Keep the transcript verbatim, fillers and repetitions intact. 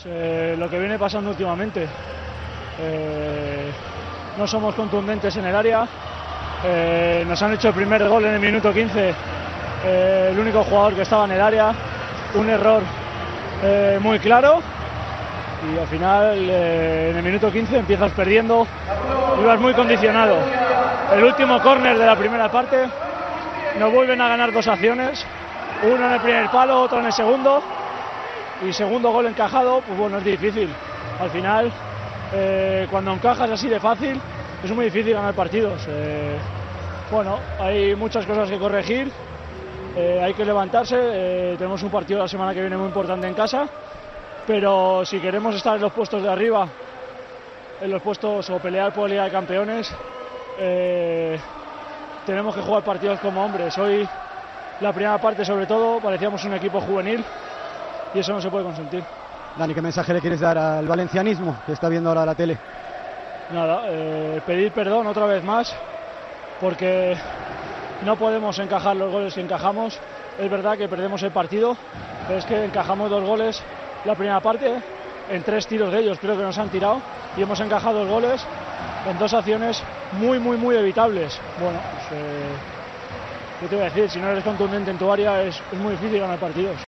Eh, lo que viene pasando últimamente, eh, no somos contundentes en el área, eh, nos han hecho el primer gol en el minuto quince, eh, el único jugador que estaba en el área, un error eh, muy claro y al final eh, en el minuto quince empiezas perdiendo y vas muy condicionado. El último córner de la primera parte nos vuelven a ganar dos acciones, uno en el primer palo, otro en el segundo. Y segundo gol encajado, pues bueno, es difícil. Al final, eh, cuando encajas así de fácil, es muy difícil ganar partidos. Eh, bueno, hay muchas cosas que corregir, eh, hay que levantarse. Eh, tenemos un partido la semana que viene muy importante en casa, pero si queremos estar en los puestos de arriba, en los puestos o pelear por la Liga de Campeones, eh, tenemos que jugar partidos como hombres. Hoy, la primera parte sobre todo, parecíamos un equipo juvenil. Y eso no se puede consentir. Dani, ¿qué mensaje le quieres dar al valencianismo que está viendo ahora la tele? Nada, eh, pedir perdón otra vez más, porque no podemos encajar los goles que encajamos. Es verdad que perdemos el partido, pero es que encajamos dos goles la primera parte, en tres tiros de ellos creo que nos han tirado, y hemos encajado dos goles en dos acciones muy, muy, muy evitables. Bueno, pues, eh, ¿qué te voy a decir? Si no eres contundente en tu área es, es muy difícil ganar partidos.